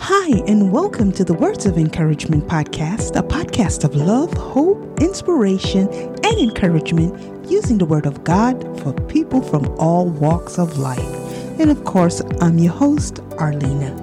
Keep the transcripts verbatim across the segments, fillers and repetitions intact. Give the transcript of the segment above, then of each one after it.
Hi, and welcome to the Words of Encouragement podcast, a podcast of love, hope, inspiration, and encouragement using the Word of God for people from all walks of life. And of course, I'm your host, Arlena.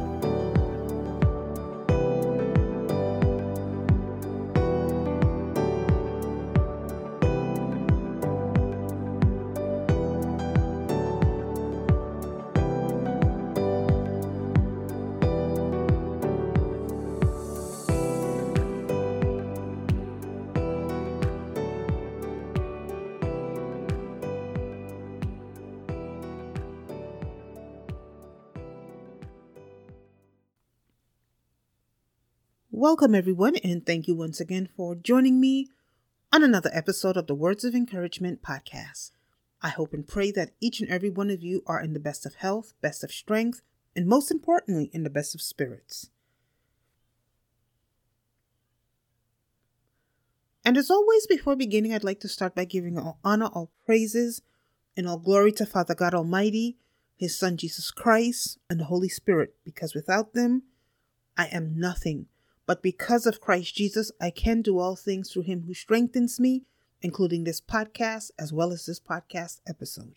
Welcome, everyone, and thank you once again for joining me on another episode of the Words of Encouragement podcast. I hope and pray that each and every one of you are in the best of health, best of strength, and most importantly, in the best of spirits. And as always, before beginning, I'd like to start by giving all honor, all praises, and all glory to Father God Almighty, His Son Jesus Christ, and the Holy Spirit, because without them, I am nothing. But because of Christ Jesus, I can do all things through Him who strengthens me, including this podcast as well as this podcast episode.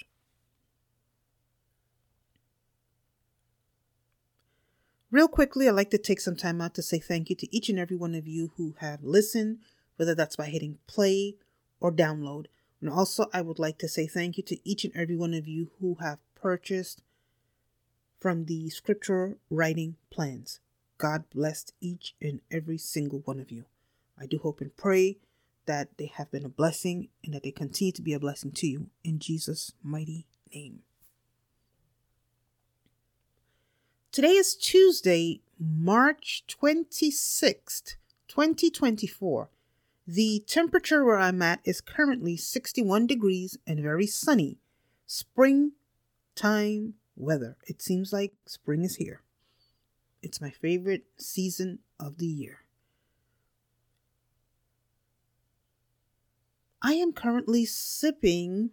Real quickly, I'd like to take some time out to say thank you to each and every one of you who have listened, whether that's by hitting play or download. And also, I would like to say thank you to each and every one of you who have purchased from the scripture writing plans. God bless each and every single one of you. I do hope and pray that they have been a blessing and that they continue to be a blessing to you in Jesus' mighty name. Today is Tuesday, March twenty-sixth, twenty twenty-four. The temperature where I'm at is currently sixty-one degrees and very sunny. Springtime weather. It seems like spring is here. It's my favorite season of the year. I am currently sipping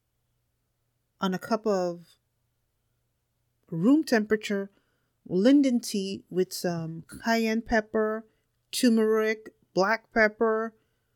on a cup of room temperature linden tea with some cayenne pepper, turmeric, black pepper,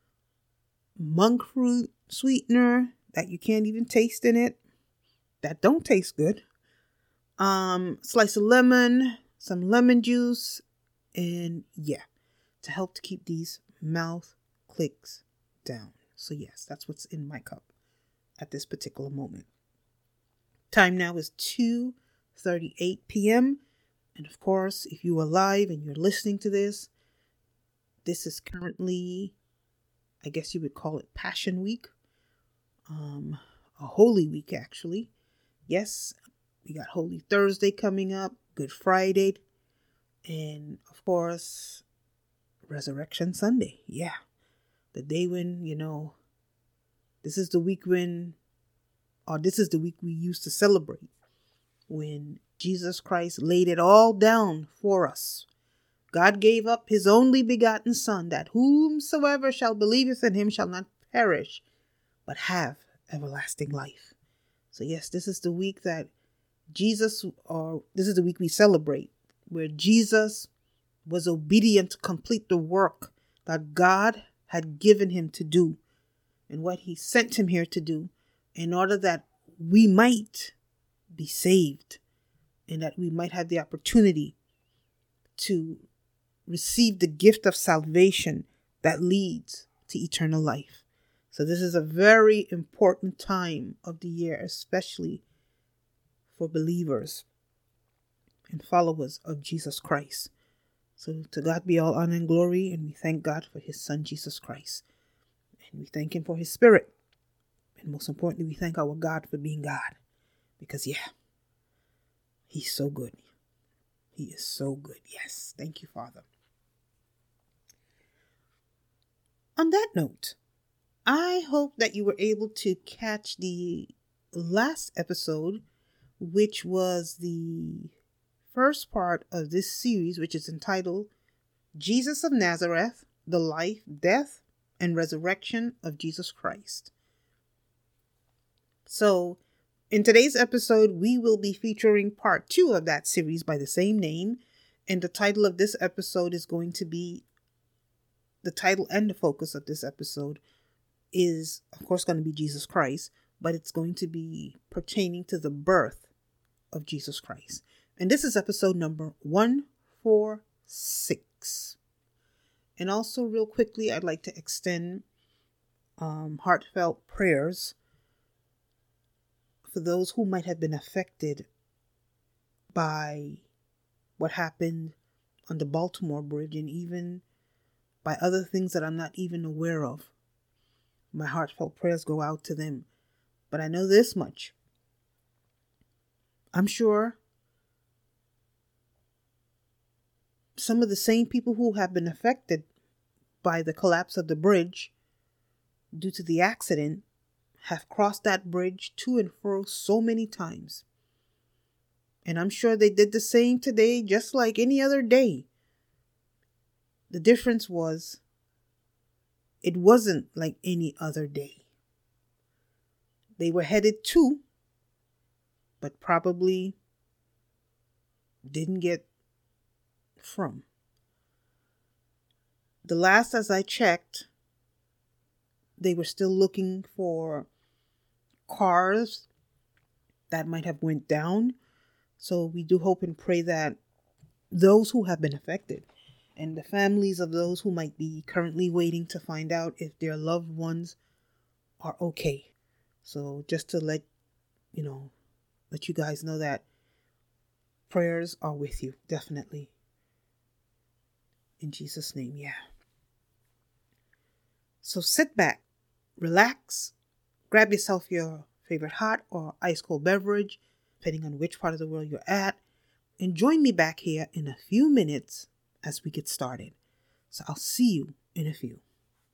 monk fruit sweetener that you can't even taste in it, that don't taste good, um, slice of lemon, some lemon juice, and yeah, to help to keep these mouth clicks down. So yes, that's what's in my cup at this particular moment. Time now is two thirty-eight p.m. And of course, if you are live and you're listening to this, this is currently, I guess you would call it Passion Week. Um, a Holy Week, actually. Yes, we got Holy Thursday coming up. Good Friday, and of course, Resurrection Sunday. Yeah, the day when, you know, this is the week when, or this is the week we used to celebrate, when Jesus Christ laid it all down for us. God gave up His only begotten Son, that whomsoever shall believeth in Him shall not perish, but have everlasting life. So yes, this is the week that Jesus, or this is the week we celebrate, where Jesus was obedient to complete the work that God had given Him to do and what He sent Him here to do in order that we might be saved and that we might have the opportunity to receive the gift of salvation that leads to eternal life. So this is a very important time of the year, especially for believers and followers of Jesus Christ. So to God be all honor and glory, and we thank God for His Son Jesus Christ. And we thank Him for His Spirit. And most importantly, we thank our God for being God. Because yeah, He's so good. He is so good. Yes, thank you, Father. On that note, I hope that you were able to catch the last episode, which was the first part of this series, which is entitled Jesus of Nazareth, the Life, Death, and Resurrection of Jesus Christ. So, in today's episode, we will be featuring part two of that series by the same name, And the title of this episode is going to be, the title and the focus of this episode is, of course, going to be Jesus Christ, but it's going to be pertaining to the birth of Jesus Christ. And this is episode number one forty-six. And also, real quickly, I'd like to extend um, heartfelt prayers for those who might have been affected by what happened on the Baltimore Bridge, and even by other things that I'm not even aware of. My heartfelt prayers go out to them. But I know this much. I'm sure some of the same people who have been affected by the collapse of the bridge due to the accident have crossed that bridge to and fro so many times. And I'm sure they did the same today, just like any other day. The difference was, it wasn't like any other day. They were headed to, but probably didn't get from. The last as I checked, they were still looking for cars that might have went down. So we do hope and pray that those who have been affected and the families of those who might be currently waiting to find out if their loved ones are okay. So just to let, you know, let you guys know that prayers are with you, definitely. In Jesus' name, yeah. So sit back, relax, grab yourself your favorite hot or ice cold beverage, depending on which part of the world you're at, and join me back here in a few minutes as we get started. So I'll see you in a few.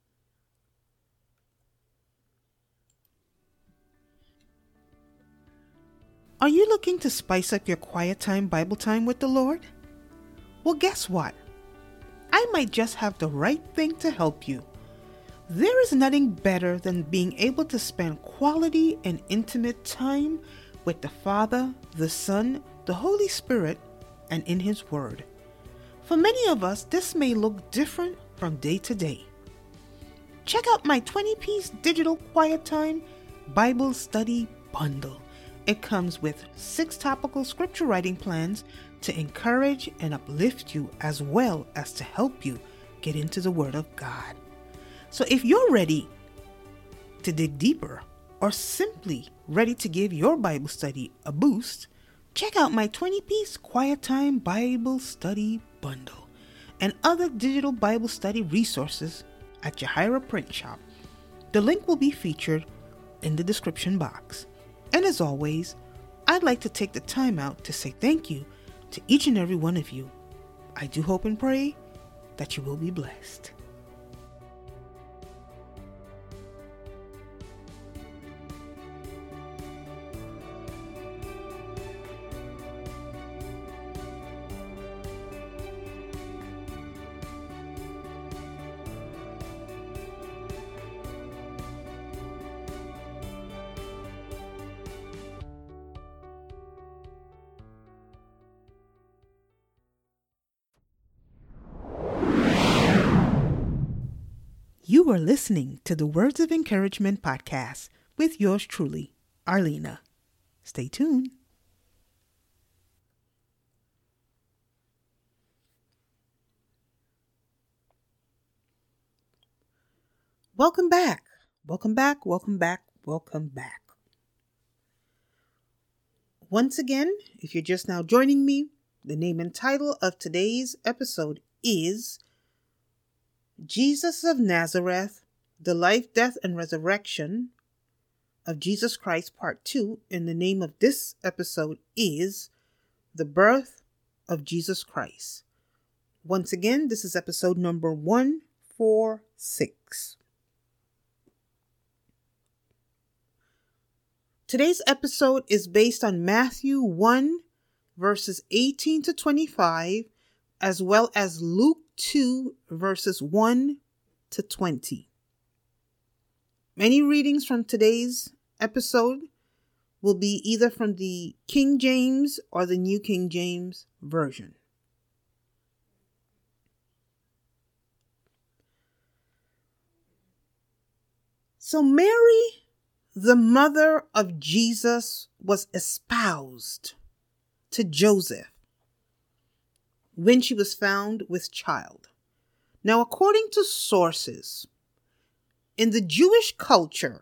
Are you looking to spice up your quiet time Bible time with the Lord? Well, guess what? I might just have the right thing to help you. There is nothing better than being able to spend quality and intimate time with the Father, the Son, the Holy Spirit, and in His Word. For many of us, this may look different from day to day. Check out my twenty-piece digital quiet time Bible study bundle. It comes with six topical scripture writing plans to encourage and uplift you, as well as to help you get into the Word of God. So if you're ready to dig deeper, or simply ready to give your Bible study a boost, check out my twenty-piece Quiet Time Bible Study Bundle and other digital Bible study resources at Jahira Print Shop. The link will be featured in the description box. And as always, I'd like to take the time out to say thank you to each and every one of you. I do hope and pray that you will be blessed. You are listening to the Words of Encouragement podcast with yours truly, Arlena. Stay tuned. Welcome back. Welcome back. Welcome back. Welcome back. Once again, if you're just now joining me, the name and title of today's episode is Jesus of Nazareth, the Life, Death, and Resurrection of Jesus Christ, Part two. And the name of this episode is The Birth of Jesus Christ. Once again, this is episode number one forty-six. Today's episode is based on Matthew one, verses eighteen to twenty-five, as well as Luke two, verses one to twenty. Many readings from today's episode will be either from the King James or the New King James Version. So Mary, the mother of Jesus, was espoused to Joseph when she was found with child. Now, according to sources, in the Jewish culture,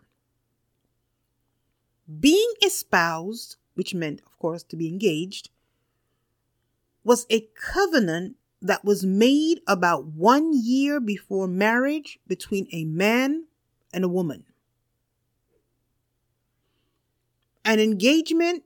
being espoused, which meant, of course, to be engaged, was a covenant that was made about one year before marriage between a man and a woman. An engagement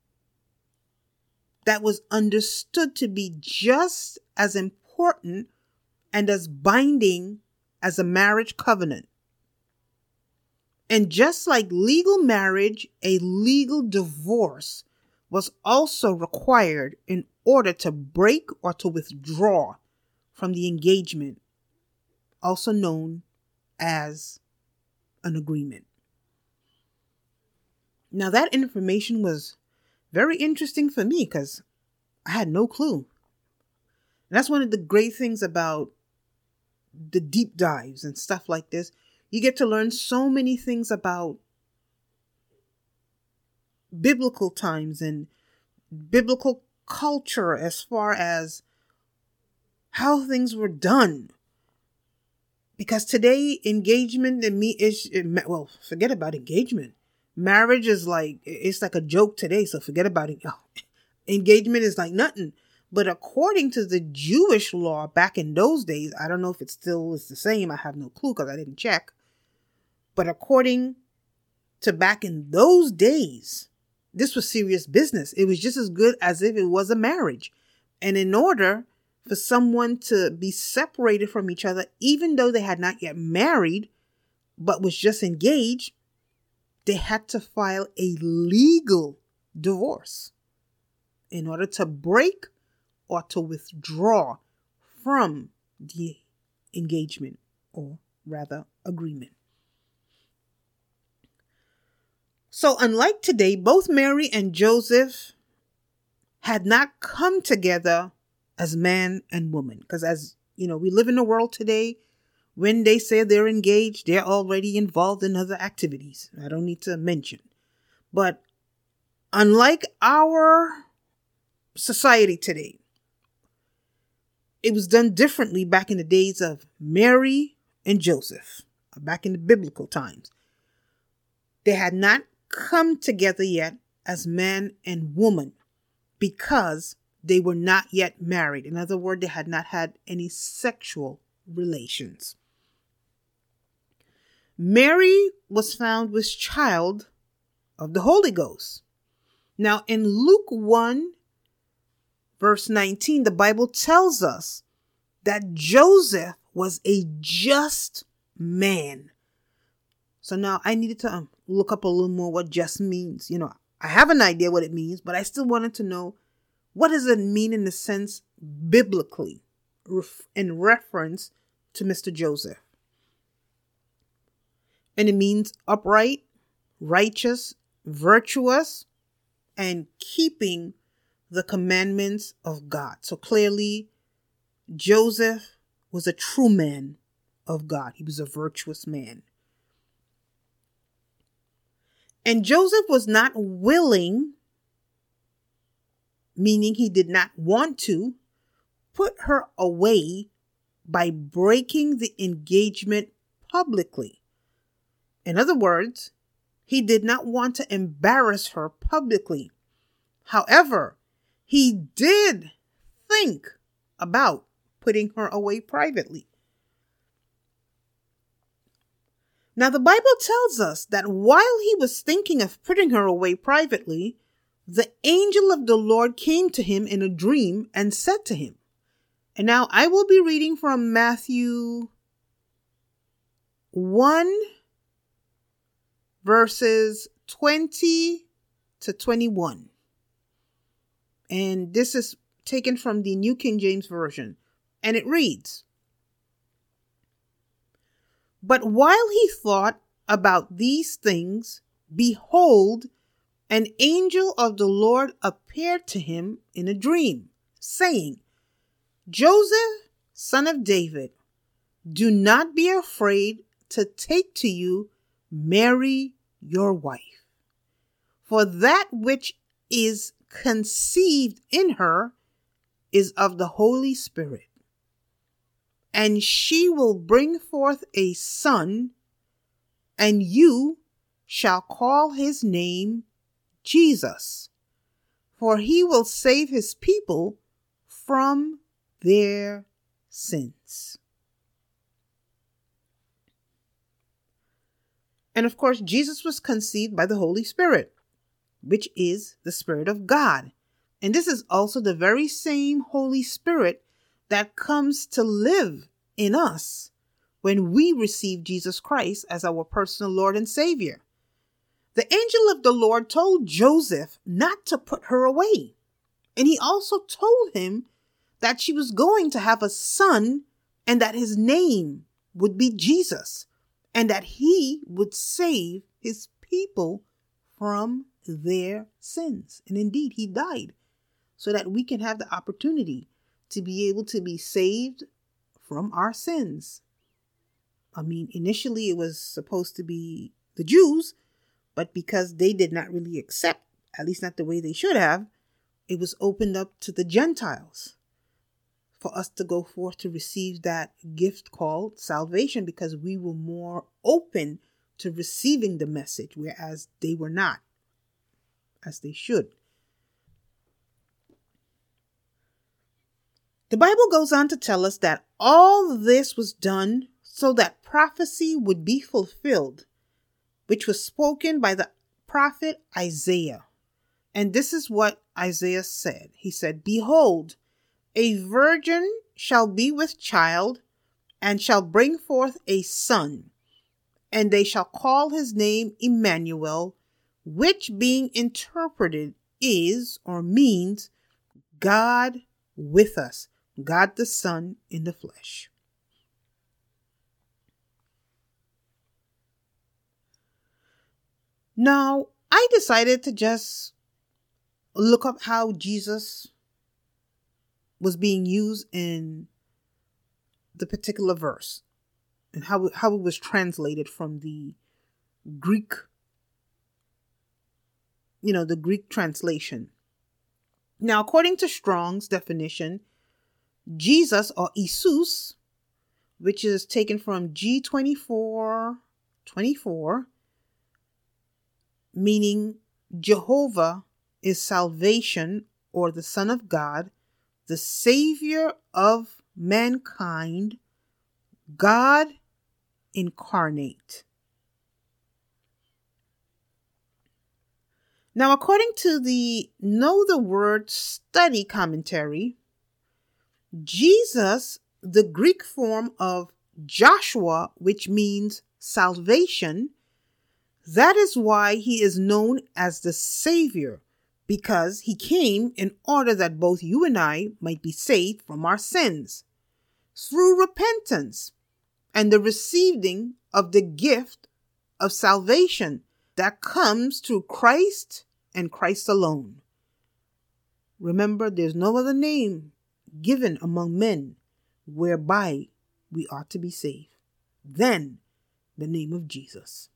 that was understood to be just as important and as binding as a marriage covenant. And just like legal marriage, a legal divorce was also required in order to break or to withdraw from the engagement, also known as an agreement. Now, that information was very interesting for me because I had no clue. And that's one of the great things about the deep dives and stuff like this. You get to learn so many things about biblical times and biblical culture as far as how things were done. Because today, engagement and me is, well, forget about engagement. Marriage is like, it's like a joke today, so forget about it. Oh, engagement is like nothing. But according to the Jewish law back in those days, I don't know if it still is the same. I have no clue because I didn't check. But according to back in those days, this was serious business. It was just as good as if it was a marriage. And in order for someone to be separated from each other, even though they had not yet married, but was just engaged, they had to file a legal divorce in order to break or to withdraw from the engagement, or rather agreement. So unlike today, both Mary and Joseph had not come together as man and woman. Because as you know, we live in a world today, when they say they're engaged, they're already involved in other activities. I don't need to mention. But unlike our society today, it was done differently back in the days of Mary and Joseph, back in the biblical times. They had not come together yet as man and woman because they were not yet married. In other words, they had not had any sexual relations. Mary was found with child of the Holy Ghost. Now in Luke one, verse nineteen, the Bible tells us that Joseph was a just man. So now I needed to um, look up a little more what just means. You know, I have an idea what it means, but I still wanted to know, what does it mean in the sense biblically in reference to Mister Joseph? And it means upright, righteous, virtuous, and keeping the commandments of God. So clearly, Joseph was a true man of God. He was a virtuous man. And Joseph was not willing, meaning he did not want to, put her away by breaking the engagement publicly. In other words, he did not want to embarrass her publicly. However, he did think about putting her away privately. Now, the Bible tells us that while he was thinking of putting her away privately, the angel of the Lord came to him in a dream and said to him, and now I will be reading from Matthew one, verses twenty to twenty-one. And this is taken from the New King James Version. And it reads, "But while he thought about these things, behold, an angel of the Lord appeared to him in a dream, saying, Joseph, son of David, do not be afraid to take to you Mary your wife. For that which is conceived in her is of the Holy Spirit. And she will bring forth a son, and you shall call his name Jesus, for he will save his people from their sins. And of course, Jesus was conceived by the Holy Spirit, which is the Spirit of God. And this is also the very same Holy Spirit that comes to live in us when we receive Jesus Christ as our personal Lord and Savior. The angel of the Lord told Joseph not to put her away. And he also told him that she was going to have a son and that his name would be Jesus and that he would save his people from their sins. And indeed, he died so that we can have the opportunity to be able to be saved from our sins. I mean, initially it was supposed to be the Jews, but because they did not really accept, at least not the way they should have, it was opened up to the Gentiles for us to go forth to receive that gift called salvation, because we were more open to receiving the message, whereas they were not, as they should. The Bible goes on to tell us that all this was done so that prophecy would be fulfilled, which was spoken by the prophet Isaiah. And this is what Isaiah said. He said, "Behold, a virgin shall be with child and shall bring forth a son, and they shall call his name Emmanuel, which being interpreted is or means God with us." God the Son in the flesh. Now, I decided to just look up how Jesus was being used in the particular verse and how, how it was translated from the Greek, you know, the Greek translation. Now, according to Strong's definition, Jesus, or Isus, which is taken from G twenty-four twenty-four, meaning Jehovah is salvation, or the Son of God, the Savior of mankind, God incarnate. Now, according to the Know the Word study commentary, Jesus, the Greek form of Joshua, which means salvation, that is why he is known as the Savior, because he came in order that both you and I might be saved from our sins through repentance and the receiving of the gift of salvation that comes through Christ and Christ alone. Remember, there's no other name given among men whereby we ought to be saved than the name of Jesus.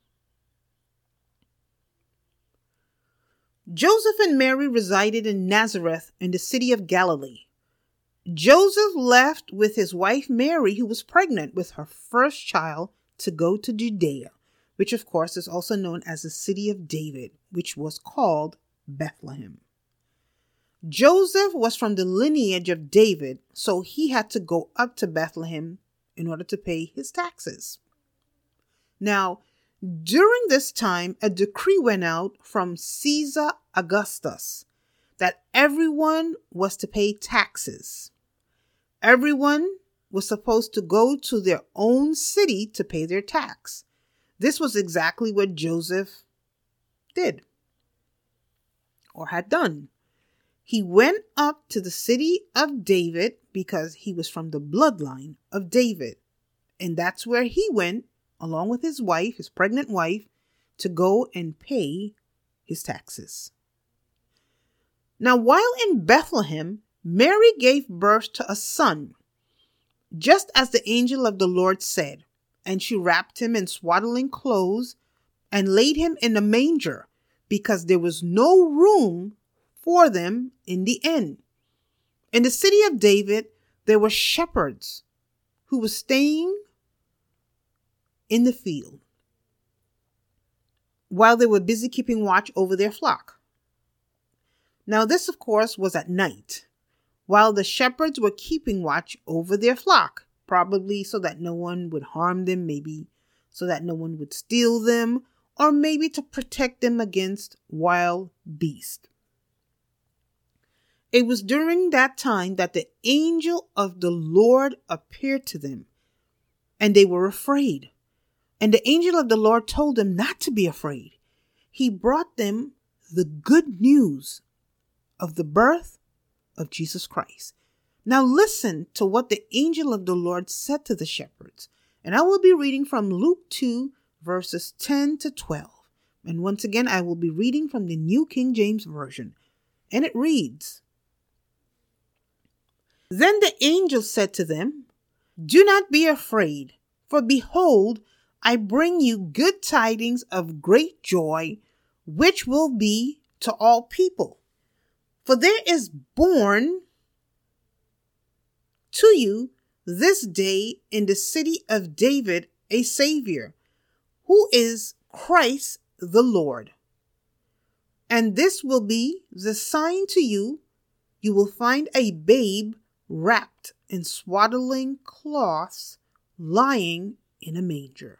Joseph and Mary resided in Nazareth in the city of Galilee. Joseph left with his wife Mary, who was pregnant with her first child, to go to Judea, which of course is also known as the city of David, which was called Bethlehem. Joseph was from the lineage of David, so he had to go up to Bethlehem in order to pay his taxes. Now, during this time, a decree went out from Caesar Augustus that everyone was to pay taxes. Everyone was supposed to go to their own city to pay their tax. This was exactly what Joseph did or had done. He went up to the city of David because he was from the bloodline of David. And that's where he went, along with his wife, his pregnant wife, to go and pay his taxes. Now, while in Bethlehem, Mary gave birth to a son, just as the angel of the Lord said. and she wrapped him in swaddling clothes and laid him in a manger, because there was no room for them in the inn. In the city of David, there were shepherds who were staying in the field while they were busy keeping watch over their flock. Now, this, of course, was at night, while the shepherds were keeping watch over their flock, probably so that no one would harm them, maybe so that no one would steal them, or maybe to protect them against wild beasts. It was during that time that the angel of the Lord appeared to them, and they were afraid. And the angel of the Lord told them not to be afraid. He brought them the good news of the birth of Jesus Christ. Now listen to what the angel of the Lord said to the shepherds. And I will be reading from Luke two, verses ten to twelve. And once again, I will be reading from the New King James Version. And it reads, "Then the angel said to them, 'Do not be afraid, for behold, I bring you good tidings of great joy, which will be to all people. For there is born to you this day in the city of David a Savior, who is Christ the Lord. And this will be the sign to you. You will find a babe wrapped in swaddling cloths, lying in a manger.'"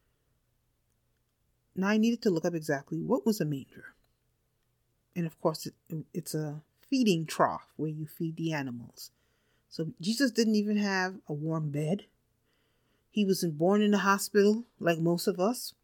Now I needed to look up exactly what was a manger. And of course, it, it's a feeding trough where you feed the animals. So Jesus didn't even have a warm bed. He wasn't born in a hospital like most of us.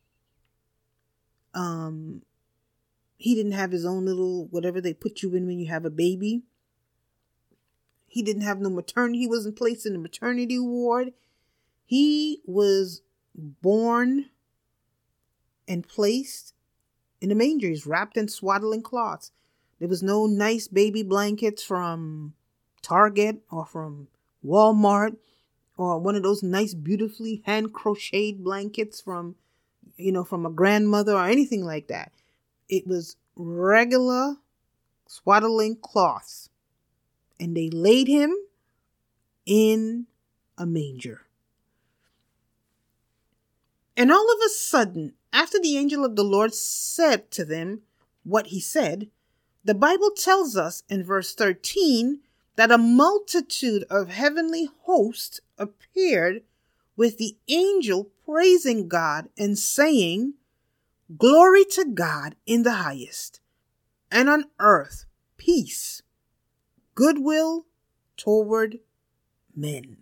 Um, he didn't have his own little, whatever they put you in when you have a baby. He didn't have no maternity. He wasn't placed in a maternity ward. He was born and placed in a manger. He's wrapped in swaddling cloths. There was no nice baby blankets from Target or from Walmart or one of those nice, beautifully hand crocheted blankets from, you know, from a grandmother or anything like that. It was regular swaddling cloths. And they laid him in a manger. And all of a sudden, after the angel of the Lord said to them what he said, the Bible tells us in verse thirteen that a multitude of heavenly hosts appeared with the angel praising God and saying, "Glory to God in the highest, and on earth peace, goodwill toward men."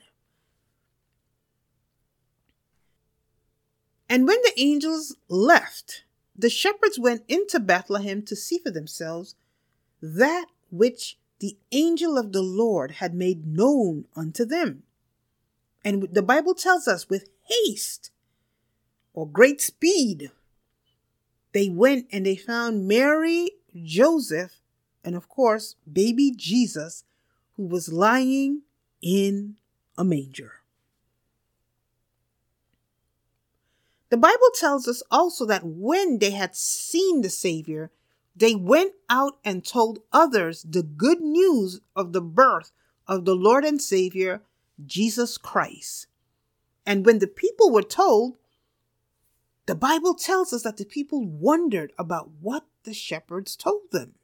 And when the angels left, the shepherds went into Bethlehem to see for themselves that which the angel of the Lord had made known unto them. And the Bible tells us with haste or great speed, they went and they found Mary, Joseph, and of course, baby Jesus, who was lying in a manger. The Bible tells us also that when they had seen the Savior, they went out and told others the good news of the birth of the Lord and Savior, Jesus Christ. And when the people were told, the Bible tells us that the people wondered about what the shepherds told them.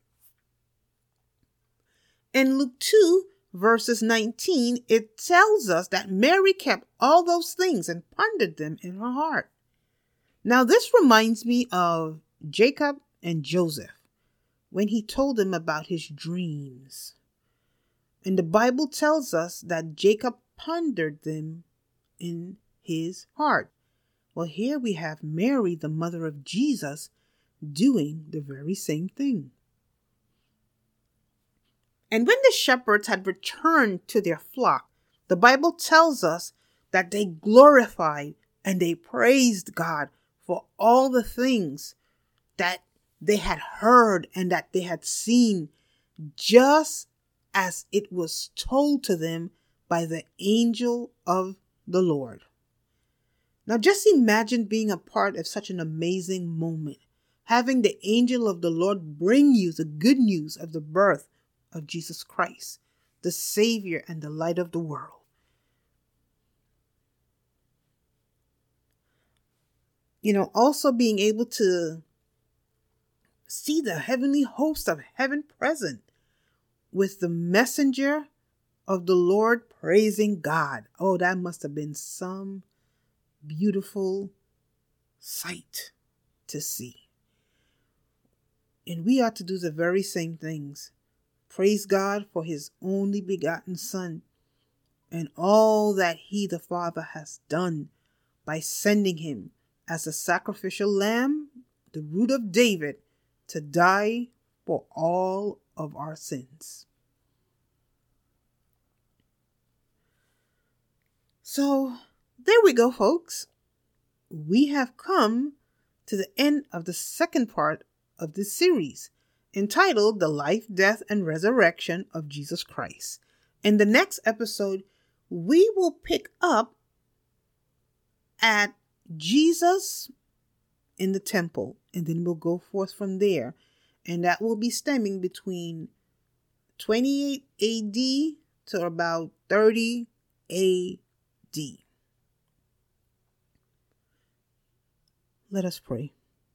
In Luke two, verses nineteen, it tells us that Mary kept all those things and pondered them in her heart. Now, this reminds me of Jacob and Joseph when he told them about his dreams. And the Bible tells us that Jacob pondered them in his heart. Well, here we have Mary, the mother of Jesus, doing the very same thing. And when the shepherds had returned to their flock, the Bible tells us that they glorified and they praised God for all the things that they had heard and that they had seen, just as it was told to them by the angel of the Lord. Now just imagine being a part of such an amazing moment, having the angel of the Lord bring you the good news of the birth of Jesus Christ, the Savior and the light of the world. You know, also being able to see the heavenly host of heaven present with the messenger of the Lord praising God. Oh, that must have been some beautiful sight to see. And we ought to do the very same things. Praise God for his only begotten Son and all that he, the Father, has done by sending him as a sacrificial lamb, the root of David, to die for all of our sins. So, there we go, folks. We have come to the end of the second part of this series, entitled The Life, Death, and Resurrection of Jesus Christ. In the next episode, we will pick up at Jesus in the temple, and then we'll go forth from there. And that will be stemming between twenty-eight A D to about thirty A D. Let us pray.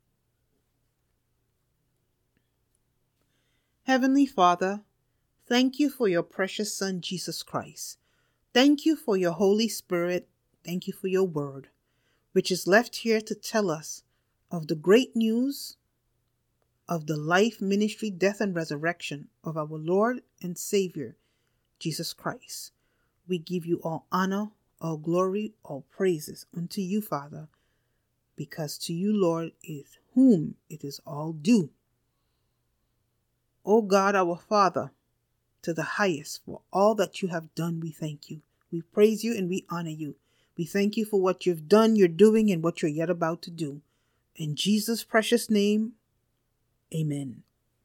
Heavenly Father, thank you for your precious Son, Jesus Christ. Thank you for your Holy Spirit. Thank you for your word, which is left here to tell us of the great news of the life, ministry, death, and resurrection of our Lord and Savior, Jesus Christ. We give you all honor, all glory, all praises unto you, Father, because to you, Lord, is whom it is all due. O God, our Father, to the highest, for all that you have done, we thank you. We praise you and we honor you. We thank you for what you've done, you're doing, and what you're yet about to do. In Jesus' precious name, amen.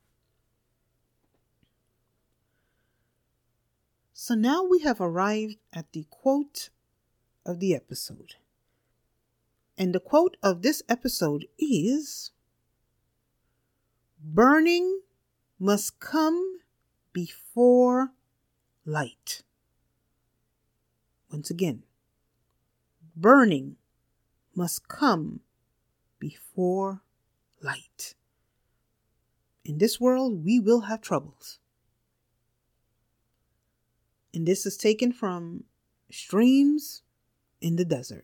So now we have arrived at the quote of the episode. And the quote of this episode is, "Burning must come before light." Once again, burning must come before light. In this world, we will have troubles. And this is taken from Streams in the Desert.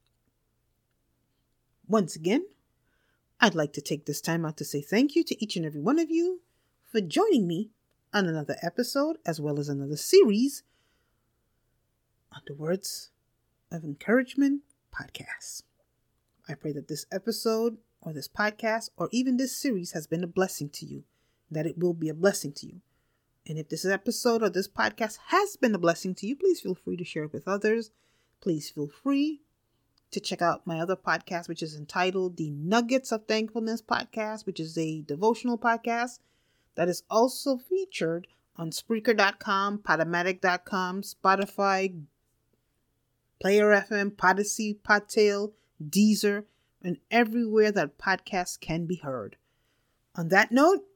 Once again, I'd like to take this time out to say thank you to each and every one of you for joining me on another episode as well as another series on the Words of Encouragement podcast. I pray that this episode or this podcast or even this series has been a blessing to you, that it will be a blessing to you. And if this episode or this podcast has been a blessing to you, please feel free to share it with others. Please feel free to check out my other podcast, which is entitled The Nuggets of Thankfulness Podcast, which is a devotional podcast that is also featured on Spreaker dot com, Podomatic dot com, Spotify, Player F M, Podyssey, Podtail, Deezer, and everywhere that podcasts can be heard. On that note,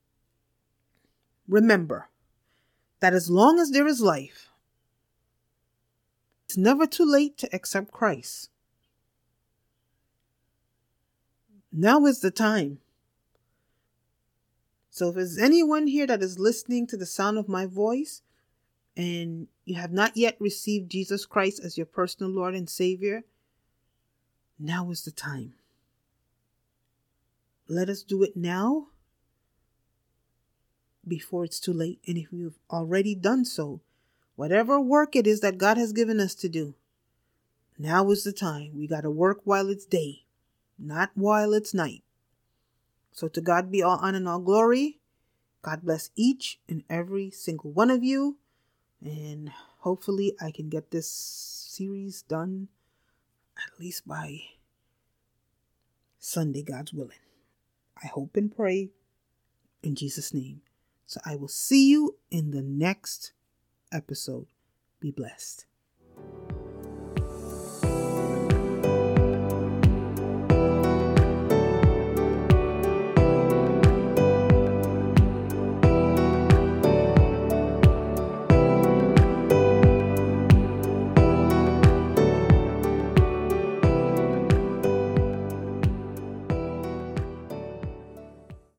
remember that as long as there is life, it's never too late to accept Christ. Now is the time. So if there's anyone here that is listening to the sound of my voice and you have not yet received Jesus Christ as your personal Lord and Savior, now is the time. Let us do it now before it's too late. And if you've already done so, whatever work it is that God has given us to do, now is the time. We got to work while it's day, not while it's night. So to God be all honor and all glory. God bless each and every single one of you. And hopefully I can get this series done at least by Sunday, God's willing. I hope and pray in Jesus' name. So I will see you in the next episode. Be blessed.